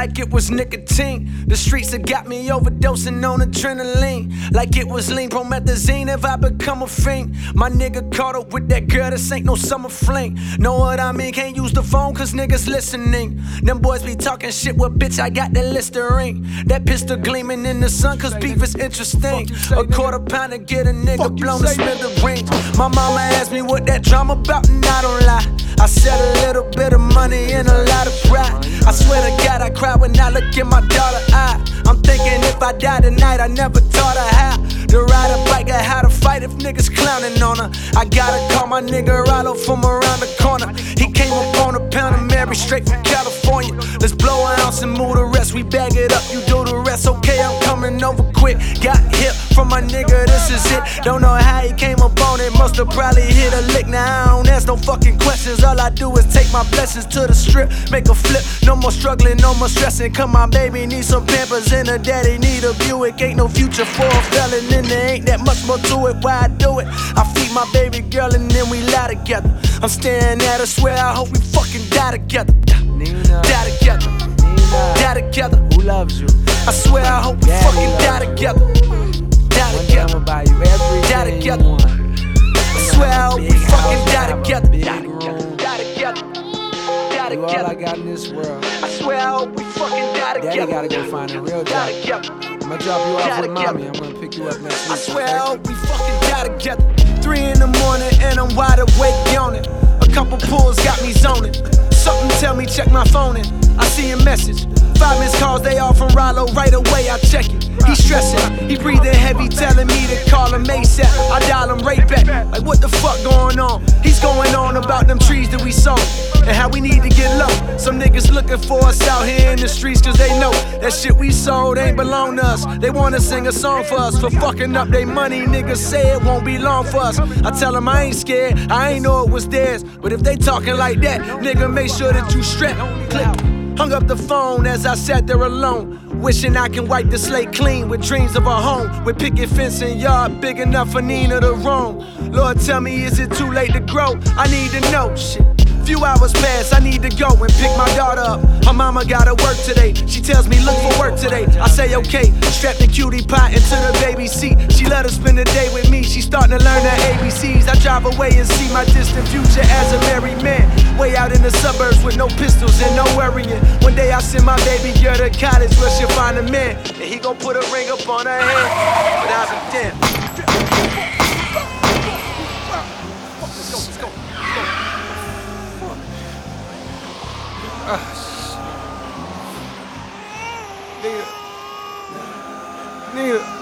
like it was nicotine. The streets have got me overdosing on adrenaline, like it was lean promethazine. If I become a fiend, my nigga caught up with that girl, this ain't no summer fling. Know what I mean? Can't use the phone cause niggas listening. Them boys be talking shit, well bitch I got that Listerine. That pistol gleaming in the sun cause beef is interesting. A quarter pound to get a nigga blown to smithereens. My mama asked me what that drama about and I don't lie. I said a little bit of money and a lot of pride. I swear to God I cry when I look in my daughter's eye. I'm thinking if I die tonight I never taught her how to ride a bike or how to fight if niggas clowning on her. I gotta call my nigga Rollo from around the corner. He came up on a pound of Mary straight from California. Let's blow an ounce and move the rest. We bag it up, you do the rest. Okay, I'm coming over quick. Got hip from my nigga, this is it. Don't know how he came up on it, must've probably hit a lick. Now I don't ask no fucking questions. All I do is take my blessings to the strip, make a flip. No more struggling, no more stressing. Come on, baby, need some Pampers and a daddy need a Buick. Ain't no future for a felon and there ain't that much more to it. Why I do it? I feed my baby girl and then we lie together. I'm staring at her, swear I hope we fucking die together. Die together. Die together. Who loves you? I swear I hope we fucking die together. Die together. Buy you everything Die together. you want. I swear I hope we fucking die together. Die Room. together. Die You all I together. got in this world. I swear I hope we fucking die Daddy together. gotta go find a real Die job. together. I'm gonna drop you off Die with together. mommy. I'm gonna pick you up next I week. swear I hope we fucking die together. 3 in the morning and I'm wide awake yawning. A couple pulls got me zoning. Something tell me check my phone in. I see a message. 5 missed calls, they all from Rollo. Right away I check it. He stressing, he breathing heavy, telling me to call him ASAP. I dial him right back. Like what the fuck going on? He's going on about them trees that we sown and how we need to get low. Some niggas looking for us out here in the streets cause they know that shit we sold ain't belong to us. They wanna sing a song for us for fucking up they money. Niggas say it won't be long for us. I tell them I ain't scared, I ain't know it was theirs. But if they talking like that, nigga, make sure that you strapped. Click. Hung up the phone as I sat there alone, wishing I can wipe the slate clean with dreams of a home, with picket fence and yard big enough for Nina to roam. Lord, tell me, is it too late to grow? I need to know. Shit. Few hours pass, I need to go and pick my daughter up. Her mama gotta work today. She tells me look for work today. I say okay, strap the cutie pie into the baby seat. She let her spend the day with me. She starting to learn her ABCs. I drive away and see my distant future as a married man, way out in the suburbs with no pistols and no worrying. One day I send my baby girl to college where she'll find a man, and he gon' put a ring up on her hand. But I'll be damned. Let's go. Nigga.